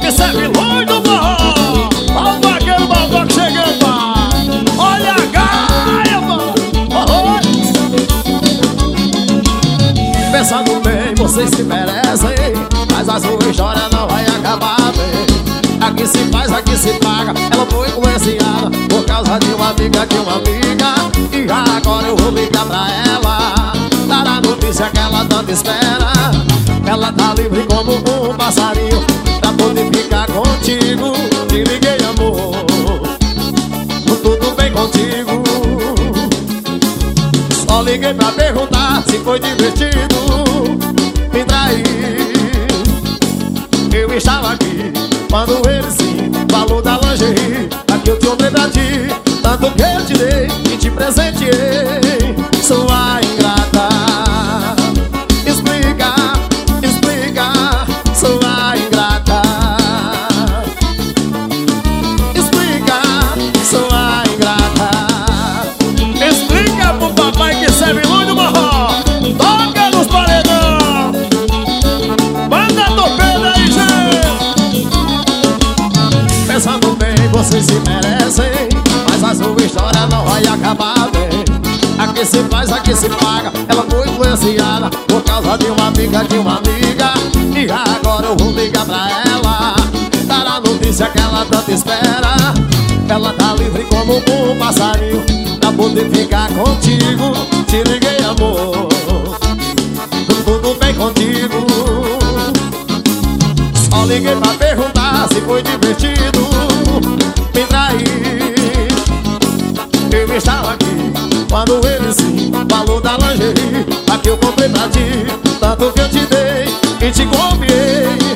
que serve longe do forró. Olha o vaqueiro Baldock chegando, pai. Olha a gaia, mano. Pensando bem, vocês se merecem, mas a sua história não vai acabar bem. Aqui se faz, aqui se paga. Ela foi influenciada por causa de uma amiga, e agora eu vou ligar pra ela, dar a notícia que ela tanto espera. Ela tá livre como um passarinho pra poder ficar contigo. Te liguei, amor, tudo bem contigo? Só liguei pra perguntar se foi divertido me trair. Eu estava aqui quando ele sim falou da lingerie. Aqui eu te comprei pra ti, tanto que eu te dei e te presenteei. Sua ingrata, explica, explica. Sua ingrata, explica. Sua ingrata, explica pro papai que serve muito marrom. Toca nos paredão, manda a torpeida aí, gente. Pensando bem, vocês se merecem, mas a sua história não vai acabar bem. Aqui se faz, aqui se paga. Ela foi influenciada por causa de uma amiga, e agora eu vou ligar pra ela, dar a notícia que ela tanto espera. Ela tá livre como um passarinho pra poder ficar contigo. Te liguei, amor, tudo bem contigo? Só liguei pra perguntar se foi divertido me trair. Eu estava aqui quando ele sim falou da lingerie. Aqui eu comprei pra ti, tanto que eu te dei e te confiei.